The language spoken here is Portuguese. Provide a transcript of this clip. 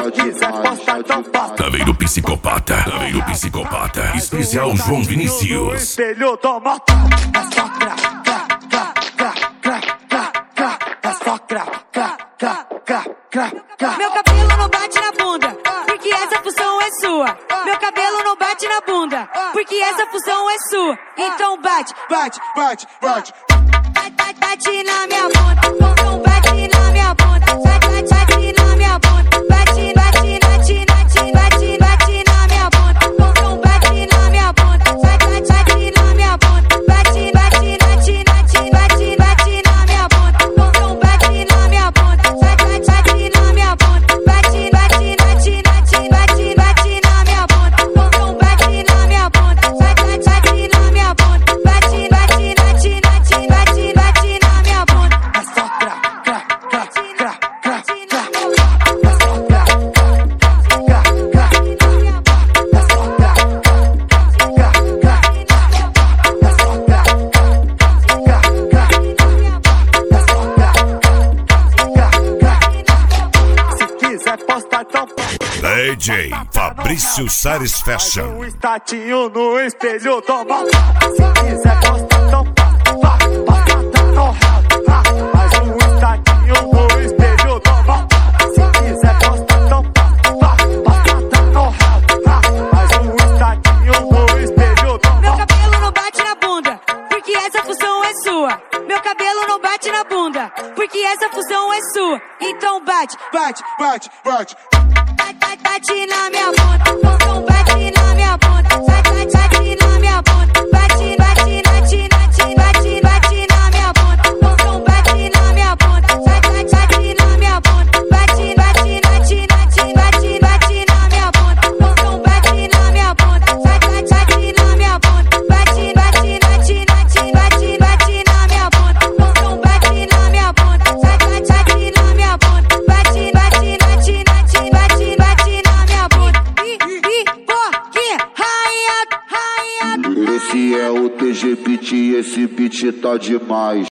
Tá vendo psicopata? Tá vendo psicopata? Especial João Vinícius. Espelho do moto. É só crá, crá, crá, crá, crá, crá, crá. É só crá, crá, crá, crá, crá, crá. Meu cabelo não bate na bunda, porque essa função é sua. Meu cabelo não bate na bunda, porque essa função é sua. Então bate, bate, bate, bate. Bate na minha bunda, então bate na minha bunda. Bate na minha bunda, bate na minha bunda. Então bate na minha bunda, bate na minha bunda. Bate na minha bunda, então bate na minha bunda. Bate na minha bunda, bate na minha bunda. Então bate na minha bunda, bate na minha bunda. Bate na minha bunda. É só crá, crá, crá, crá, crá, crá. DJ Fabrício Sares Fashion. Um estatinho no espelho do moto. Se quiser postar, então passa no rabo. Mais um estatinho no espelho do moto. Se quiser postar, então passa no rabo. Mais um estatinho no espelho do Meu moto. cabelo não bate na bunda, porque essa função é sua. Meu cabelo não bate na bunda, porque essa função é sua. Então bate, Bate, bate, bate. bate na minha bunda. Então bate na minha bunda, bate na minha bunda. Bate na minha bunda. Então bate na minha bunda, bate na minha bunda. Bate na minha bunda. Então bate na minha bunda, bate na minha bunda. Bate na minha bunda. Então bate na minha bunda, bate na minha bunda. Bate na minha bunda. Porque rainha. Esse é o TG Beat e esse beat tá demais.